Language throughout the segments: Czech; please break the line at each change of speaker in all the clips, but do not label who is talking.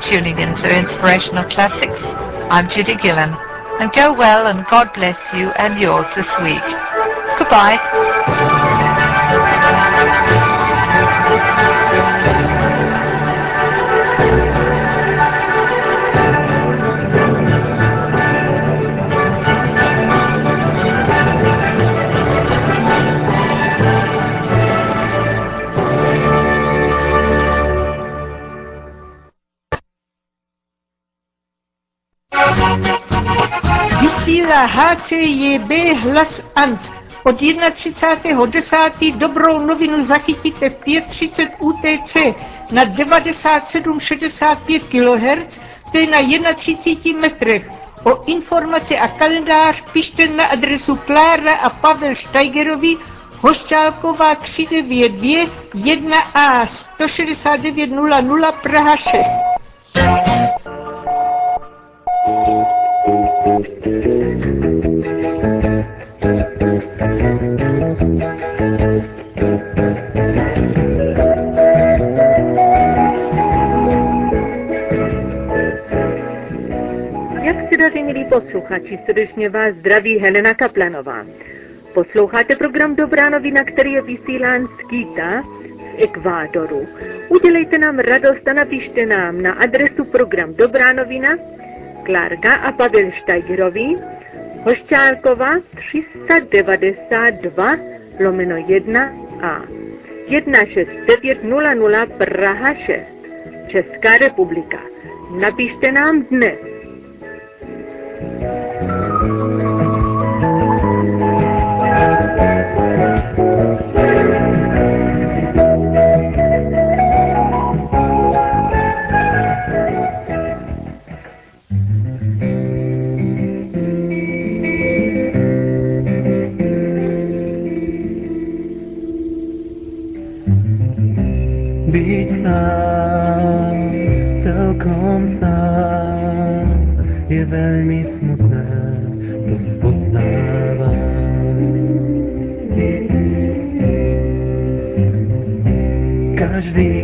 tuning into Inspirational Classics. I'm Judy Gillen, and go well and God bless you and yours this week. Goodbye.
Vysílá HCJB Hlas Ant. Od 31.10. dobrou novinu zachytíte v 5.30 UTC na 97,65 kHz, to je na 31 metrech. O informace a kalendář pište na adresu Klára a Pavel Steigerovi, Hošťálková 392 1A 16900 Praha 6.
Jak se daří, milí posluchači, srdečně vás zdraví Helena Kaplanová. Posloucháte program Dobrá novina, který je vysílán z Quita v Ekvádoru. Udělejte nám radost a napište nám na adresu program Dobrá novina, Klárka a Pavel Steigerovi, Hošťálková 392 1A 16900 Praha 6, Česká republika. Napište nám dnes.
Byť sám, celkom sám, je veľmi smutné, to spoznávam. Každý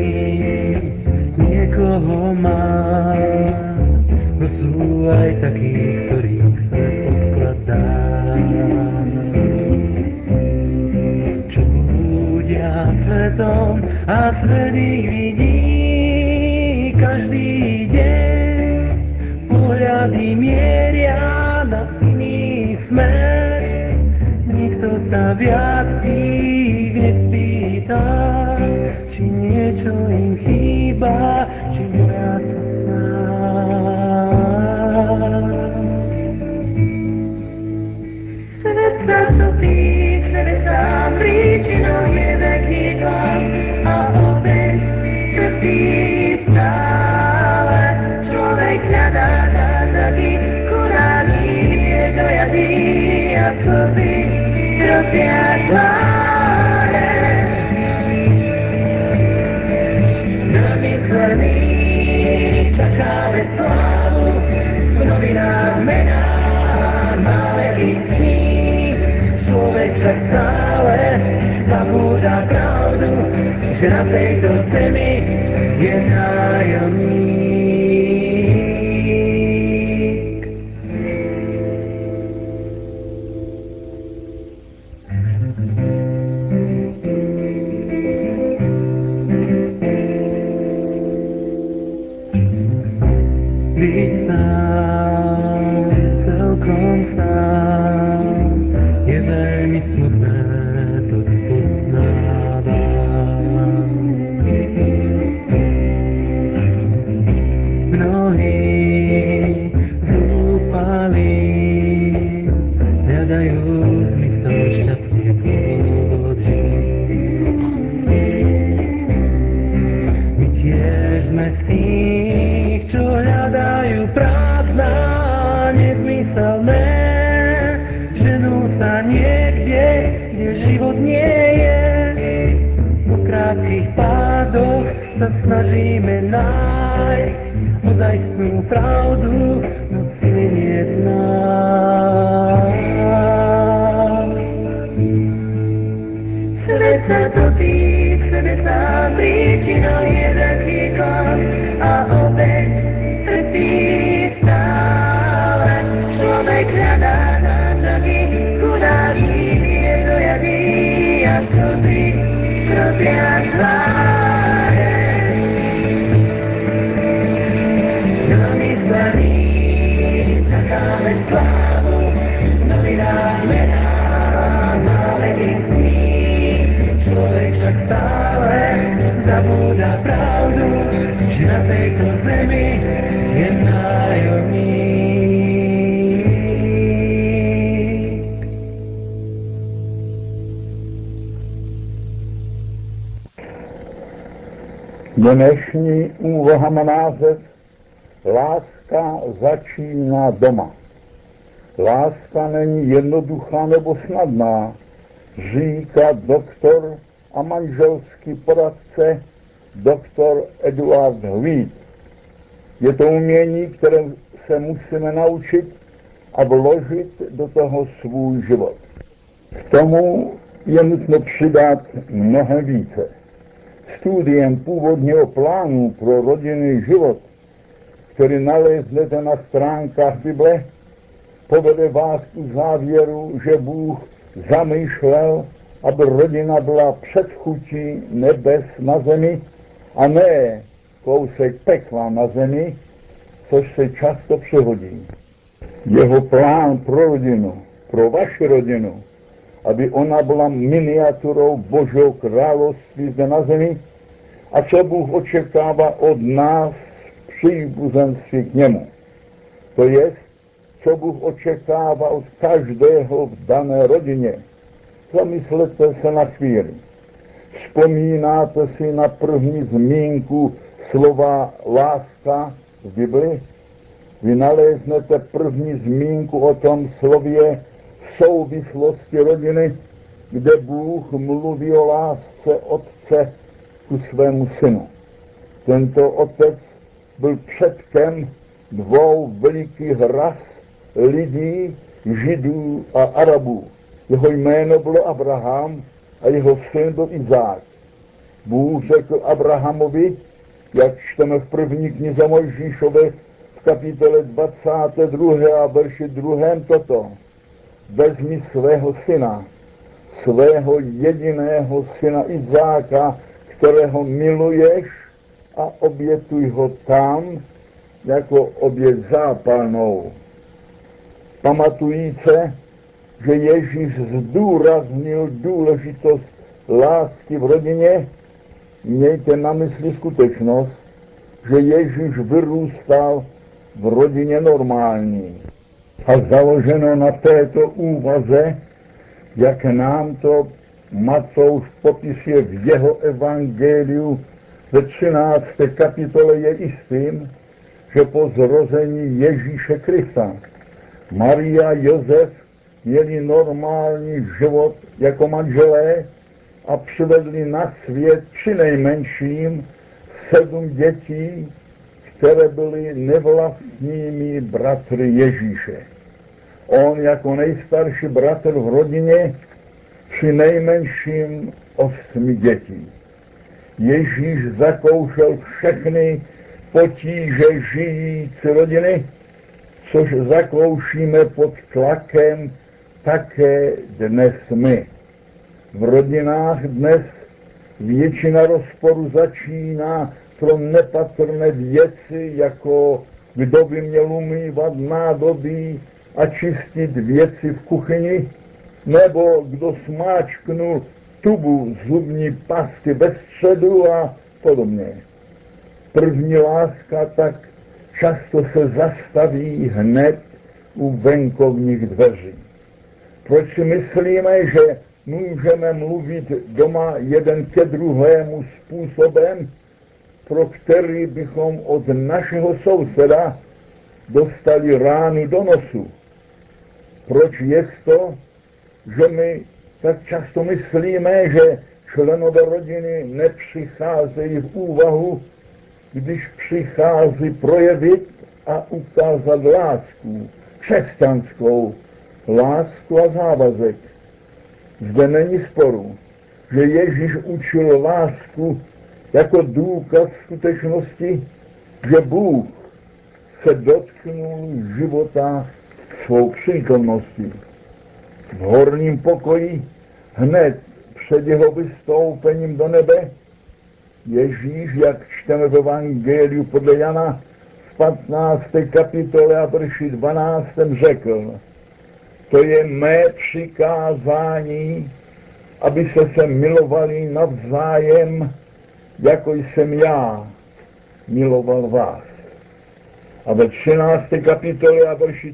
niekoho má, no sú aj takí, ktorých svet odkladá. Čo blúdia svetom a svet ich vidí každý deň. Pohľady mieria na iný smer, nikto sa viac ich nespýta, či niečo im chýba, či boja sa snáď. Svet sa topí, svet sám príčinou je veľký tlak a obeť trpí stále. Človek hľadá zázraky, koná línie do jady a slzy tropia tváre. Namyslený čakáme slávu, v novinách mená máme ísť kníh. Človek však stále zabúda pravdu, že na tejto zemi je nájomník. Byť sám, celkom sám, je veľmi smutné, to spoznávam. Mnohí zúfali, hľadajú zmysel šťastie dôvod žiť. My tiež sme z tých, čo hľadajú prázdna, nezmyselné, ženú sa niekde, kde život nie je. Po krátkych pádoch sa snažíme nájsť ozajstnú pravdu, no sily niet v nás. Svet sa topí, v sebe sám príčinou je veľký klam a opäť Člověk však stále zabúda pravdu, že na této zemi je nájomník.
Dnešní úvaha má název Láska začíná doma. Láska není jednoduchá nebo snadná, říká doktor a manželský poradce doktor Eduard Hvíd. Je to umění, které se musíme naučit a vložit do toho svůj život. K tomu je nutno přidat mnohem více. Studiem původního plánu pro rodinný život, který naleznete na stránkách Bible, povede vás k závěru, že Bůh zamýšlel, aby rodina byla předchutí nebes na zemi a ne kousek pekla na zemi, což se často přehodí. Jeho plán pro rodinu, pro vaši rodinu, aby ona byla miniaturou Božího království zde na zemi, a co Bůh očekává od nás příbuzenství k němu. To jest, co Bůh očekává od každého v dané rodině. Zamyslete se na chvíli. Vzpomínáte si na první zmínku slova láska v Bibli? Vy naleznete první zmínku o tom slově v souvislosti rodiny, kde Bůh mluví o lásce otce ku svému synu. Tento otec byl předkem dvou velikých ras lidí, Židů a Arabů. Jeho jméno bylo Abraham a jeho syn byl Izák. Bůh řekl Abrahamovi, jak čteme v první knize Mojžíšově v kapitole 22. a verši 2. toto. Vezmi svého syna, svého jediného syna Izáka, kterého miluješ, a obětuj ho tam jako oběť zápalnou. Pamatujíce, že Ježíš zdůraznil důležitost lásky v rodině, mějte na mysli skutečnost, že Ježíš vyrůstal v rodině normální. A založeno na této úvaze, jak nám to Matouš popisuje v jeho evangeliu ve 13. kapitole, je jistým, že po zrození Ježíše Krista Maria a Josef měli normální život jako manželé a přivedli na svět přinejmenším 7 dětí, které byly nevlastními bratry Ježíše. On jako nejstarší bratr v rodině přinejmenším 8 dětí. Ježíš zakoušel všechny potíže žijící rodiny, což zakoušíme pod tlakem také dnes my. V rodinách dnes většina rozporu začíná pro nepatrné věci, jako kdo by měl umývat nádobí a čistit věci v kuchyni, nebo kdo smáčknul tubu zubní pasty ve středu a podobně. První láska tak často se zastaví hned u venkovních dveří. Proč si myslíme, že můžeme mluvit doma jeden ke druhému způsobem, pro který bychom od našeho souseda dostali ránu do nosu? Proč je to, že my tak často myslíme, že členové rodiny nepřicházejí v úvahu, když přichází projevit a ukázat lásku, křesťanskou lásku a závazek? Zde není sporu, že Ježíš učil lásku jako důkaz skutečnosti, že Bůh se dotknul života svou přítomností. V horním pokoji hned před jeho vystoupením do nebe, Ježíš, jak čteme v Evangeliu podle Jana v 15. kapitole a verši 12. řekl: to je mé přikázání, aby se milovali navzájem, jako jsem já miloval vás. A ve 13. kapitole a verši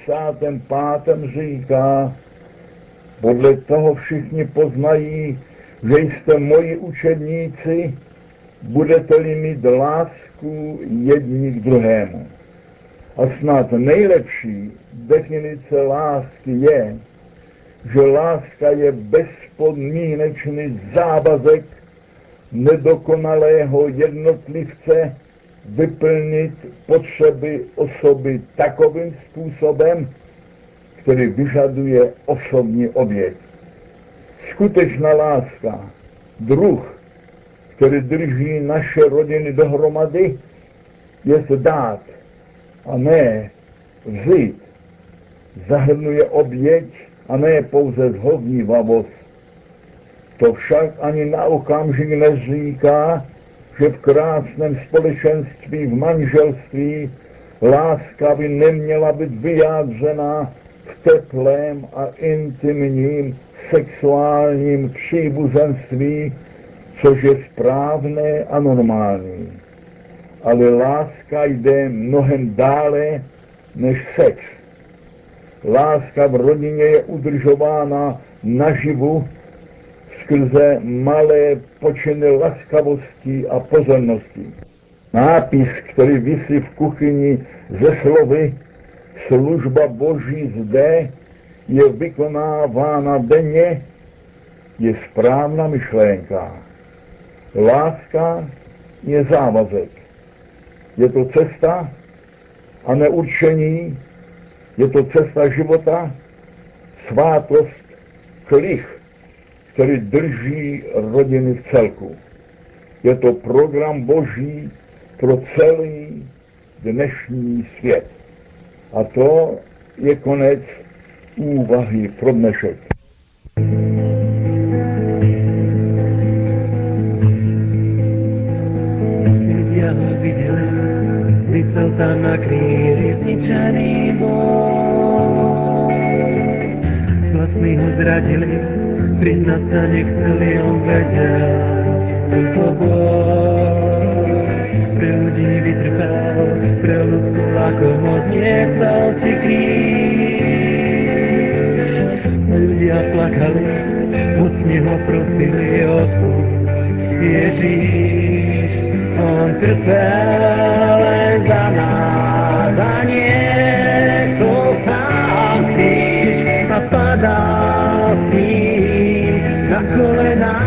35. říká: podle toho všichni poznají, že jste moji učedníci, budete-li mít lásku jedni k druhému. A snad nejlepší definice lásky je, že láska je bezpodmínečný závazek nedokonalého jednotlivce vyplnit potřeby osoby takovým způsobem, který vyžaduje osobní oběť. Skutečná láska, druh, který drží naše rodiny dohromady, je dát a ne vzít. Zahrnuje oběť a ne pouze zhovívavost. To však ani na okamžik neříká, že v krásném společenství, v manželství, láska by neměla být vyjádřena v teplém a intimním sexuálním příbuzenství, což je správné a normální. Ale láska jde mnohem dále než sex. Láska v rodině je udržována naživu skrze malé počiny laskavosti a pozornosti. Nápis, který visí v kuchyni ze slovy služba Boží zde je vykonávána denně, je správná myšlenka. Láska je závazek. Je to cesta a neurčení, je to cesta života, svátost, klich, který drží rodiny v celku. Je to program Boží pro celý dnešní svět. A to je konec úvahy pro dnešek.
Ľudia ho videli, vysel tam na kríži zničený bol. Vlastní ho zradili, priznať sa nechceli, on vedel, to bol. Pre ľudí vytrpel, pre ľudskú lakomosť niesol si kríž. Ľudia plakali, mocne ho prosili, odpusť Ježíš. On trpel len za nás a niesol sám kríž a padal s ním na kolená.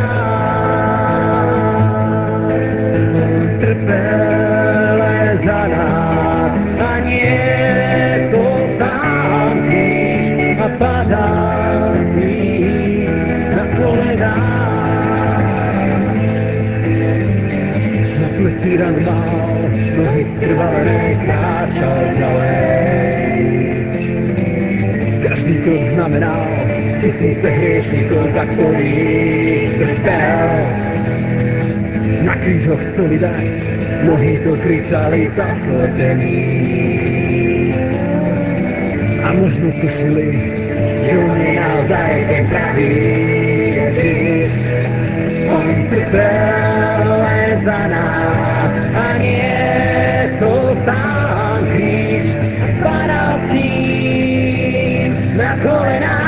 On trpel len za nás a niesol sám kríž a padal s ním na kolená. Pleti ran mal, nohy strvalené, kráčal ďalej. Každý krok znamenal tisíce hriešnikov, za ktorých trpel. Na kríž ho chceli dať, mnohí to kričali zaslepení. A možno tušili, že on je naozaj ten pravý Ježiš. On trpel len za nás a niesol sám kríž a padal s ním na kolená.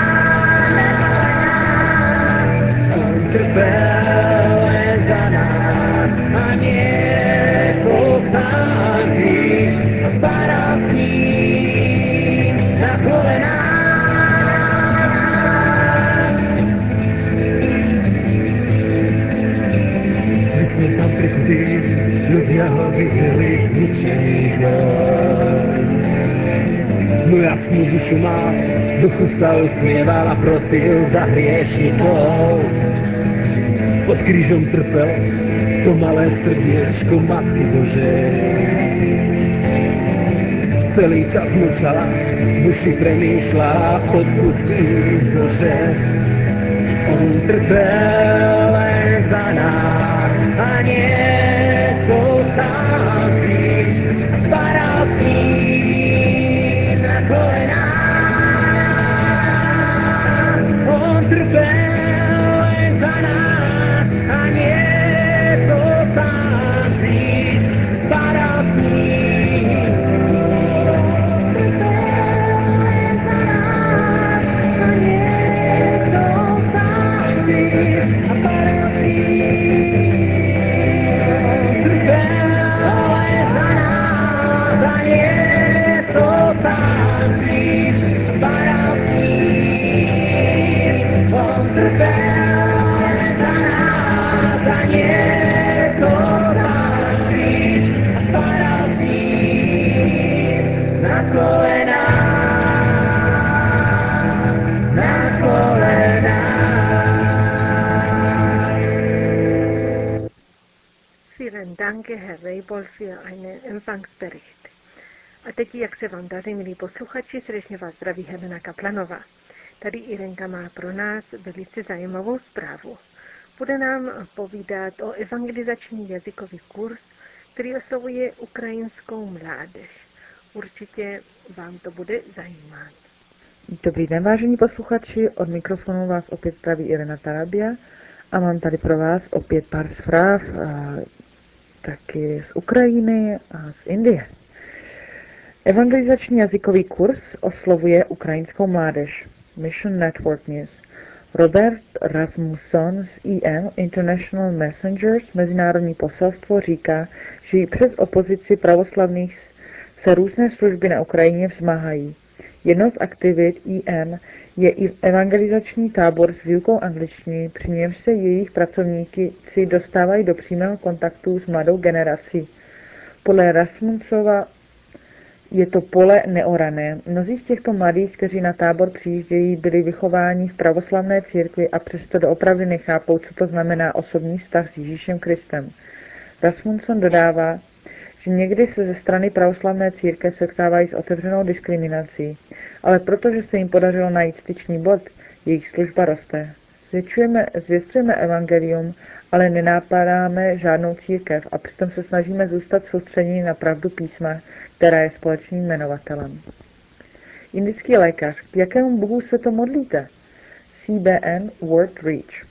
On trpel len za nás a niesol sám kríž a padal s ním na kolená. Vysel tam prikutý, ľudia ho videli zničených bol. No jasnú dušu mal, duchu sa usmieval a prosil za hriešnikov. Pod krížom trpel to malé srdiečko Matky Božej. Celý čas mlčala, v duši premýšľala, odpustí Bože. On trpěl za nás a něco sám kříž padal s ním na kolena. On trpěl za nás a něco sám kříž padal s ním.
Vielen Dank, Herr Reibol, für einen Empfangsbericht. A teď, jak se vám daří, milí posluchači, srdečně vás zdraví Helena Kaplanová. Tady Irenka má pro nás velice zajímavou zprávu. Bude nám povídat o evangelizační jazykový kurz, který oslovuje ukrajinskou mládež. Určitě vám to bude zajímat.
Dobrý den, vážení posluchači, od mikrofonu vás opět zdraví Irena Tarabia a mám tady pro vás opět pár zpráv, taky z Ukrajiny a z Indie. Evangelizační jazykový kurz oslovuje ukrajinskou mládež. Mission Network News. Robert Rasmussen z IM International Messengers, mezinárodní poselstvo, říká, že i přes opozici pravoslavných se různé služby na Ukrajině vzmáhají. Jednou z aktivit IM je i evangelizační tábor s výukou angličtiny, při němž se jejich pracovníci dostávají do přímého kontaktu s mladou generací. Podle Rasmussova je to pole neorané. Mnozí z těchto mladých, kteří na tábor přijíždějí, byli vychováni v pravoslavné církvi a přesto doopravdy nechápou, co to znamená osobní vztah s Ježíšem Kristem. Rasmussen dodává, že někdy se ze strany pravoslavné církve setkávají s otevřenou diskriminací, ale protože se jim podařilo najít styčný bod, jejich služba roste. Zvěstujeme evangelium, ale nenápadáme žádnou církev a přitom se snažíme zůstat soustředěni na pravdu písma, která je společným jmenovatelem. Indický lékař, k jakému bohu se to modlíte? CBN World Reach.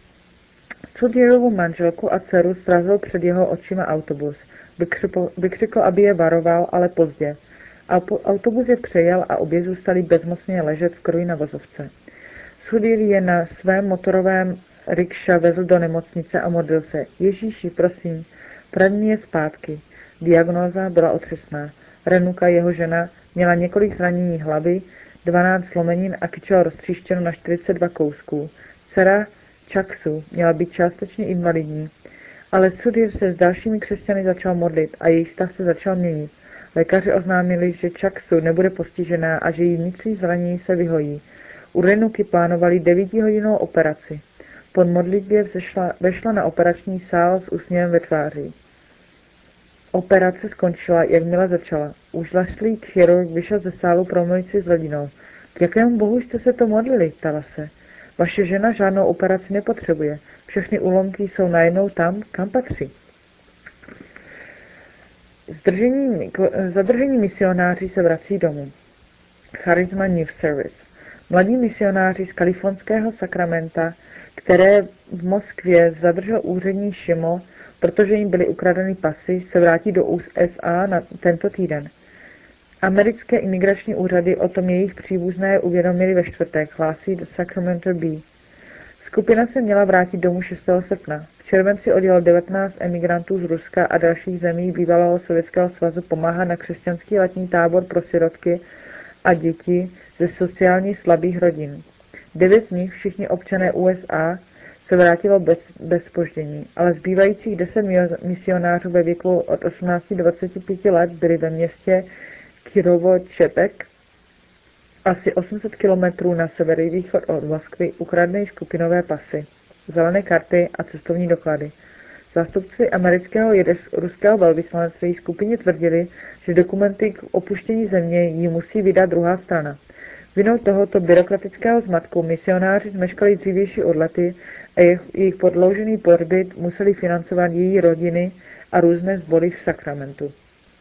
Sudhirovu manželku a dceru srazil před jeho očima autobus. Vykřikl, aby je varoval, ale pozdě. Autobus je přejel a obě zůstali bezmocně ležet v krvi na vozovce. Sudhir je na svém motorovém rikša vezl do nemocnice a modlil se. Ježíši, prosím, vrať mě zpátky. Diagnóza byla otřesná. Renuka, jeho žena, měla několik zranění hlavy, 12 zlomenin a kyčel roztříštěno na 42 kousků. Dcera Čaksu měla být částečně invalidní, ale Sudhir se s dalšími křesťany začal modlit a jejich stav se začal měnit. Lékaři oznámili, že Čaksu nebude postižená a že jí vnitřní zranění se vyhojí. U Renuky plánovali 9hodinovou operaci. Po modlitbě vešla na operační sál s úsměvem ve tváři. Operace skončila, jakmile začala. Užlašlý chirurg vyšel ze sálu promluvit si s rodinou. K jakému bohu jste se to modlili, ptala se. Vaše žena žádnou operaci nepotřebuje. Všechny úlomky jsou najednou tam, kam patří. Zadržení misionáři se vrací domů. Charisma News Service. Mladí misionáři z kalifornského Sacramenta, které v Moskvě zadržel úřední Šimo, protože jim byly ukradeny pasy, se vrátí do USA na tento týden. Americké imigrační úřady o tom jejich příbuzné uvědomili ve čtvrtek, hlásí Sacramento Bee. Skupina se měla vrátit domů 6. srpna. V červenci odjelo 19 emigrantů z Ruska a dalších zemí bývalého Sovětského svazu pomáhat na křesťanský letní tábor pro sirotky a děti ze sociálně slabých rodin. 9 z nich, všichni občané USA, se vrátilo bez zpoždění, ale zbývajících 10 misionářů ve věku od 18 do 25 let byli ve městě Kirovo-Čepek, asi 800 kilometrů na severovýchod od Moskvy, ukradly skupinové pasy, zelené karty a cestovní doklady. Zástupci amerického i ruského velvyslanectví skupině tvrdili, že dokumenty k opuštění země jí musí vydat druhá strana. Vinou tohoto byrokratického zmatku misionáři zmeškali dřívější odlety a jejich prodloužený pobyt museli financovat její rodiny a různé sbory v Sakramentu.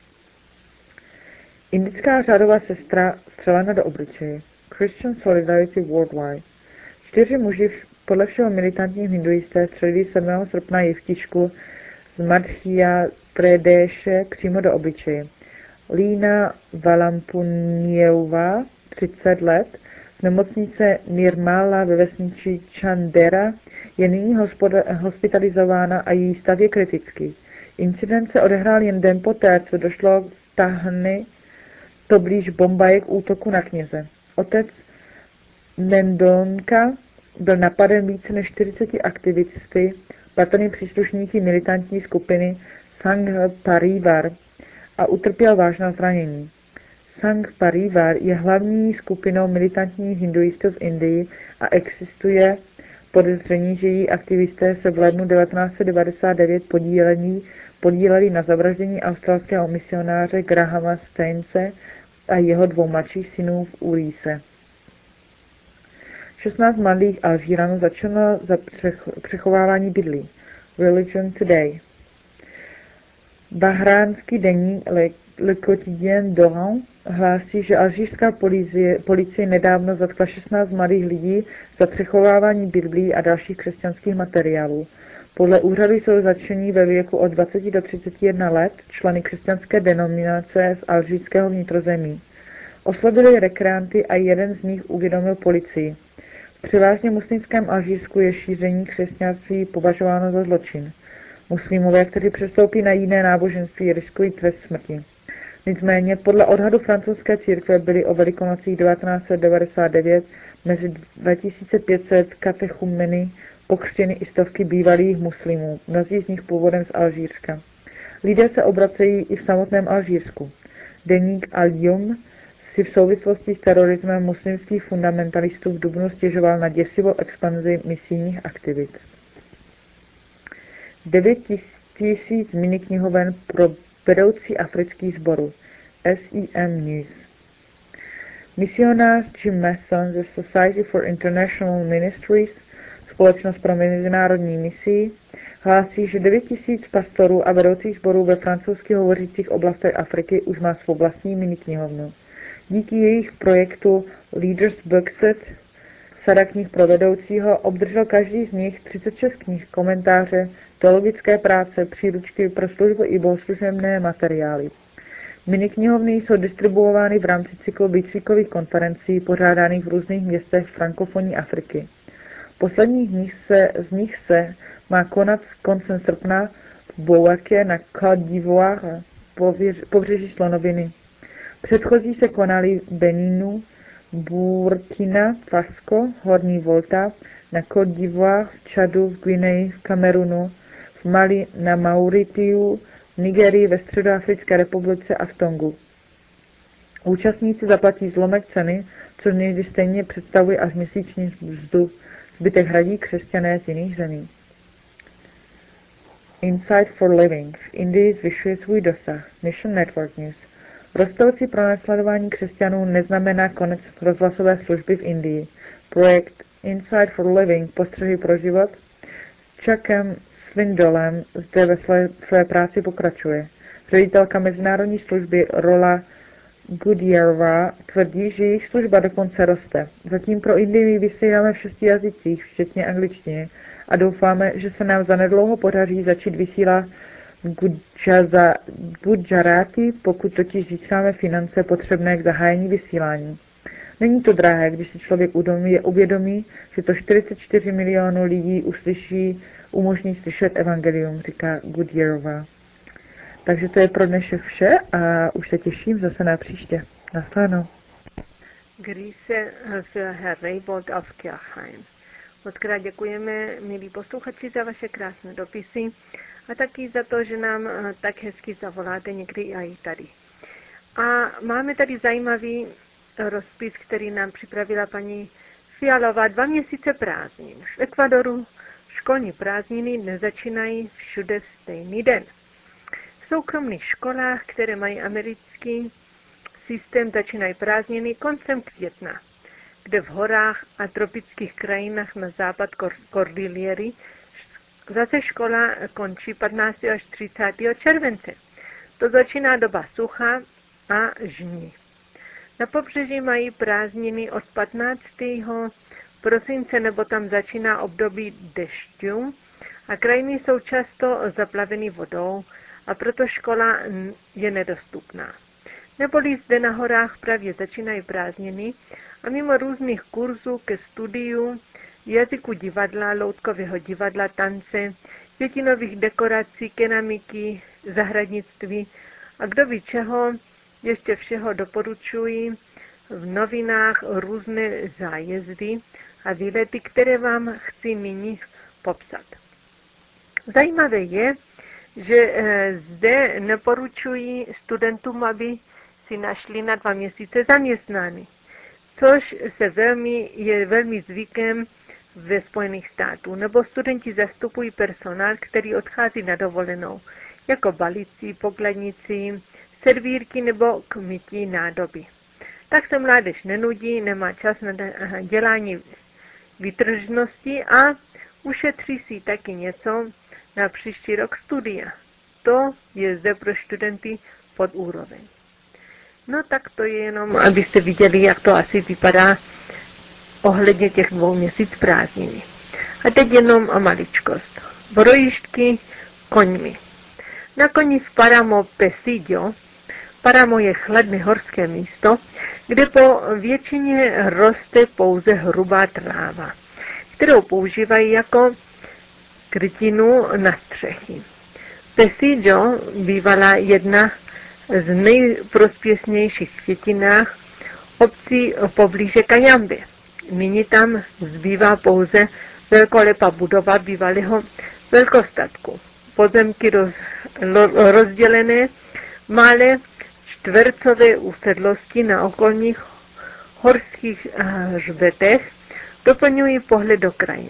Indická řádová sestra střelena do obličeje. Christian Solidarity Worldwide. 4 muži podle všeho militantní hinduisté střelili 7. srpna jevtičku z Madhya Pradéše přímo do obličeje. Lína Valampuniová, 30 let, z nemocnice Nirmala ve vesnici Chandera je nyní hospitalizována a její stav je kritický. Incident se odehrál jen den poté, co došlo v Tahni, poblíž Bombaje, k útoku na kněze. Otec Mendonka byl napaden více než 40 aktivisty, patrně příslušníky militantní skupiny Sangh Parivar, a utrpěl vážná zranění. Sangh Parivar je hlavní skupinou militantních hinduistů v Indii a existuje podezření, že její aktivisté se v lednu 1999 podíleli na zavraždění australského misionáře Grahama Stainse a jeho 2 mladších synů v Urise. 16 mladých Alžíranů začalo za přechovávání bydlí. Religion Today. Bahránský deník Le Quotidien d'Oran hlásí, že alžírská policie nedávno zatkla 16 mladých lidí za přechovávání biblí a dalších křesťanských materiálů. Podle úřadu jsou zatčení ve věku od 20 do 31 let členy křesťanské denominace z alžírského vnitrozemí. Oslabili rekreanty a jeden z nich uvědomil policii. V převážně muslimském Alžírsku je šíření křesťanství považováno za zločin. Muslimové, kteří přestoupí na jiné náboženství, riskují trest smrti. Nicméně podle odhadu francouzské církve byly o Velikonocích 1999 mezi 2500 katechumeny pokřtěny i stovky bývalých muslimů, mnozí z nich původem z Alžírska. Lidé se obracejí i v samotném Alžírsku. Deník Al-Yum si v souvislosti s terorismem muslimských fundamentalistů v dubnu stěžoval na děsivou expanzi misijních aktivit. 9 000 miniknihoven pro vedoucí afrických sborů. SEM News. Misionář Jim Mason ze Society for International Ministries, Společnost pro mezinárodní misii, hlásí, že 9 000 pastorů a vedoucích sborů ve francouzsky hovořících oblastech Afriky už má svou vlastní miniknihovnu. Díky jejich projektu Leaders Bookset, sada knih pro vedoucího, obdržel každý z nich 36 knih, komentáře, teologické práce, příručky pro službu i bohoslužebné materiály. Miniknihovny jsou distribuovány v rámci cyklu výcvikových konferencí pořádaných v různých městech frankofonní Afriky. Poslední z nich se má konat koncem srpna v Bouaké na Côte d'Ivoire, pobřeží Slonoviny. Předchozí se konaly v Beninu, Burkina Faso, Horní Volta, na Côte d'Ivoire, v Čadu, v Guineji, v Kamerunu, v Mali, na Mauritiu, v Nigerii, ve Středoafrické republice a v Tongu. Účastníci zaplatí zlomek ceny, což někdy stejně představuje až měsíční mzdu. Zbytek hradí křesťané z jiných zemí. Insight for Living. V Indii zvyšuje svůj dosah. Mission Network News. Rostoucí pronásledování křesťanů neznamená konec rozhlasové služby v Indii. Projekt Insight for Living, postřehy pro život, s Chuckem Swindolem zde ve své práci pokračuje. Ředitelka mezinárodní služby Rola Goodyearová tvrdí, že jejich služba dokonce roste. Zatím pro Indii vysíláme v 6 jazycích, včetně angličtiny, a doufáme, že se nám zanedlouho podaří začít vysílat v Gujarati, pokud totiž získáme finance potřebné k zahájení vysílání. Není to drahé, když si člověk uvědomí, že to 44 milionů lidí umožní slyšet evangelium, říká Goodyearová. Takže to je pro dnešek vše a už se těším zase na příště. Naschledanou.
Grüße für Herr Reybold auf Kirchheim. Mockrát děkujeme, milí posluchači, za vaše krásné dopisy a taky za to, že nám tak hezky zavoláte někdy i tady. A máme tady zajímavý rozpis, který nám připravila paní Fialová. 2 měsíce prázdnin. V Ekvadoru školní prázdniny nezačínají všude v stejný den. V soukromých školách, které mají americký systém, začínají prázdniny koncem května. kde v horách a tropických krajinách na západ Kordiliery zase škola končí 15. až 30. července. To začíná doba sucha a žní. Na pobřeží mají prázdniny od 15. prosince, nebo tam začíná období dešťů a krajiny jsou často zaplaveny vodou a proto škola je nedostupná. Neboli zde na horách právě začínají prázdniny a mimo různých kurzů ke studiu jazyku divadla, loutkového divadla, tance, květinových dekorací, keramiky, zahradnictví a kdo ví čeho, ještě všeho doporučuji v novinách různé zájezdy a výlety, které vám chci nyní popsat. Zajímavé je, že zde neporučuji studentům, aby si našli na 2 měsíce zaměstnání, což je velmi zvykem ve Spojených států, nebo studenti zastupují personál, který odchází na dovolenou, jako balíci, pokladníci, servírky nebo k mytí nádoby. Tak se mládež nenudí, nemá čas na dělání výtržnosti a ušetří si taky něco na příští rok studia. To je zde pro studenty pod úroveň. No tak to je jenom, abyste viděli, jak to asi vypadá ohledně těch 2 měsíc prázdniny. A teď jenom maličkost. Brojížďky koňmi. Na koni v Paramo Pesidio. Paramo je chladné horské místo, kde po většině roste pouze hrubá tráva, kterou používají jako krytinu na střechy. Pesidio bývala jedna z nejprospěšnějších květinách obcí poblíže Kajamby. Nyní tam zbývá pouze velkolepá budova bývalého velkostatku. Pozemky rozdělené malé čtvercové usedlosti na okolních horských hřbetech doplňují pohled do kraje.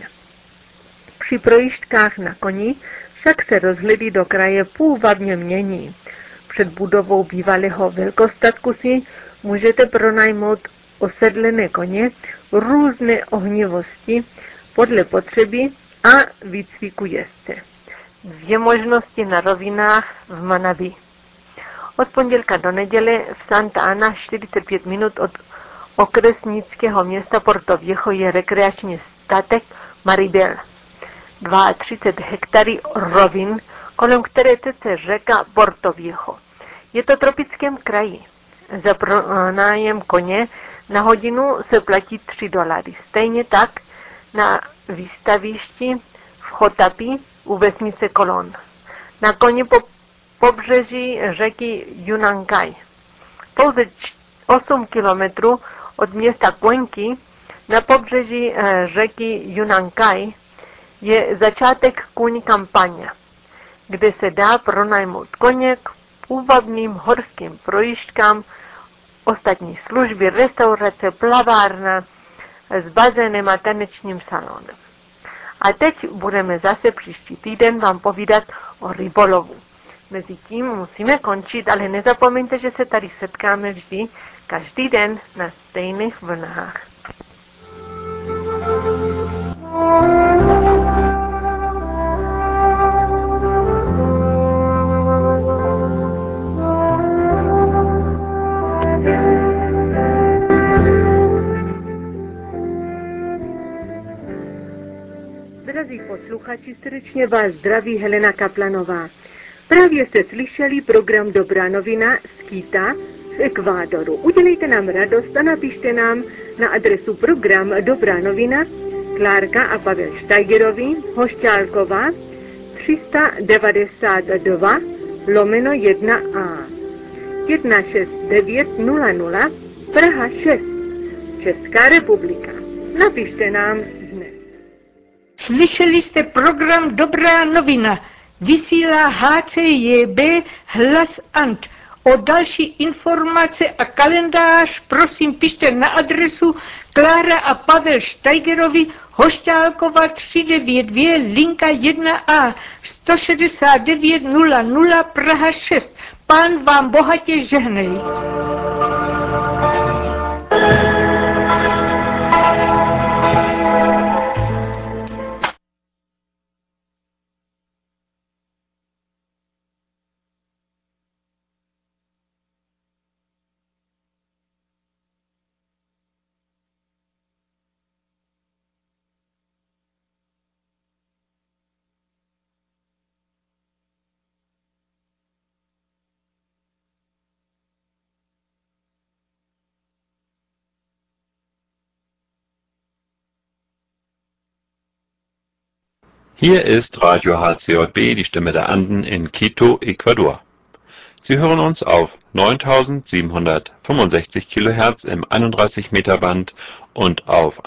Při projížďkách na koni však se rozhledy do kraje půvabně mění. Před budovou bývalého velkostatku si můžete pronajmout osedlené koně různé ohnivosti podle potřeby a výcviku jezdce. 2 možnosti na rovinách v Manabi. Od pondělka do neděle v Santa Ana 45 minut od okresnického města Porto Viejo je rekreační statek Maribel. 32 hektarů rovin, kolem které teče řeka Porto Viejo. Je to tropickém kraji. Za pronájem koně na hodinu se platí $3. Stejně tak na výstavišti v Chotapi u vesnice Colón. Na koni po pobřeží řeky Yunankaj. Pouze 8 kilometrů od města Cuenky na pobřeží řeky Yunankaj je začátek Kuň kampaně, kde se dá pronajmout koně k půvabným horským projížďkám, ostatní služby, restaurace, plavárna s bazénem a tanečním salonem. A teď budeme zase příští týden vám povídat o rybolovu. Mezitím musíme končit, ale nezapomeňte, že se tady setkáme vždy, každý den na stejných vlnách. Drazí posluchači, srdečně vás zdraví Helena Kaplanová. Právě jste slyšeli program Dobrá novina z Quita v Ekvádoru. Udělejte nám radost a napište nám na adresu program Dobrá novina, Klárka a Pavel Steigerovi, Hošťálková, 392/1A, 16900, Praha 6, Česká republika. Napište nám dnes.
Slyšeli jste program Dobrá novina. Vysílá HCJB Hlas Ant. O další informace a kalendář prosím pište na adresu Klára a Pavel Steigerovi, Hošťálkova 392, linka 1A, 16900, Praha 6. Pán vám bohatě žehnej.
Hier ist Radio HCJB, die Stimme der Anden in Quito, Ecuador. Sie hören uns auf 9765 kHz im 31 Meter Band und auf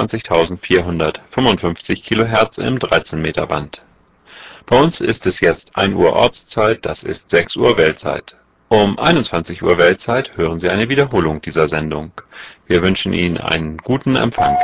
21.455 kHz im 13 Meter Band. Bei uns ist es jetzt 1 Uhr Ortszeit, das ist 6 Uhr Weltzeit. Um 21 Uhr Weltzeit hören Sie eine Wiederholung dieser Sendung. Wir wünschen Ihnen einen guten Empfang.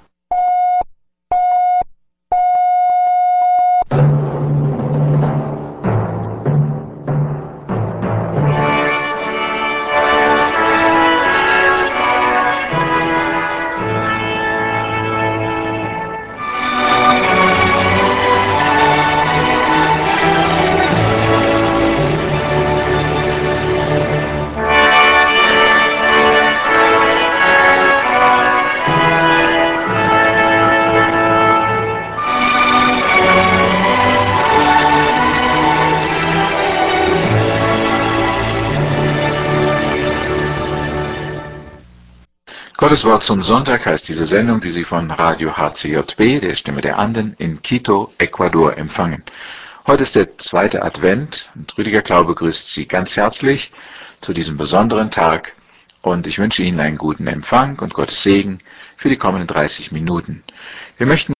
Gottes Wort zum Sonntag heißt diese Sendung, die Sie von Radio HCJB, der Stimme der Anden, in Quito, Ecuador, empfangen. Heute ist der zweite Advent und Rüdiger Klau begrüßt Sie ganz herzlich zu diesem besonderen Tag und ich wünsche Ihnen einen guten Empfang und Gottes Segen für die kommenden 30 Minuten. Wir möchten